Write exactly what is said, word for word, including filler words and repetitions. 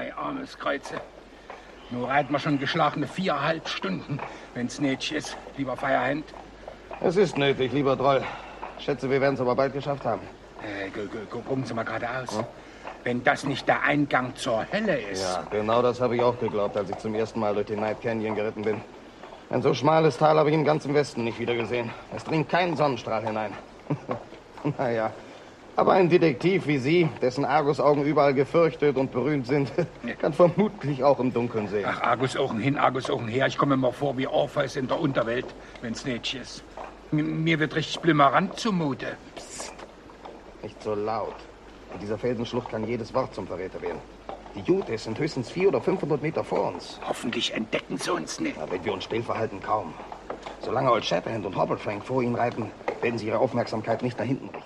Mein armes Kreuze. Nur reiten wir schon geschlagene viereinhalb Stunden, wenn's nötig ist, lieber Feierhand. Es ist nötig, lieber Droll. Schätze, wir werden es aber bald geschafft haben. Äh, gucken Sie mal geradeaus. Hm? Wenn das nicht der Eingang zur Hölle ist. Ja, genau das habe ich auch geglaubt, als ich zum ersten Mal durch den Night Canyon geritten bin. Ein so schmales Tal habe ich im ganzen Westen nicht wieder gesehen. Es dringt kein Sonnenstrahl hinein. Naja, aber ein Detektiv wie Sie, dessen Argusaugen überall gefürchtet und berühmt sind, kann vermutlich auch im Dunkeln sehen. Ach, Argusaugen hin, Argusaugen her. Ich komme mir vor wie Orpheus in der Unterwelt, wenn's nötig ist. Mir wird richtig blimmerant zumute. Psst. Nicht so laut. In dieser Felsenschlucht kann jedes Wort zum Verräter werden. Die Jutes sind höchstens vierhundert oder fünfhundert Meter vor uns. Hoffentlich entdecken sie uns nicht. Na, wenn wir uns still verhalten, kaum. Solange Old Shatterhand und Hobblefrank vor ihnen reiten, werden sie ihre Aufmerksamkeit nicht nach hinten richten.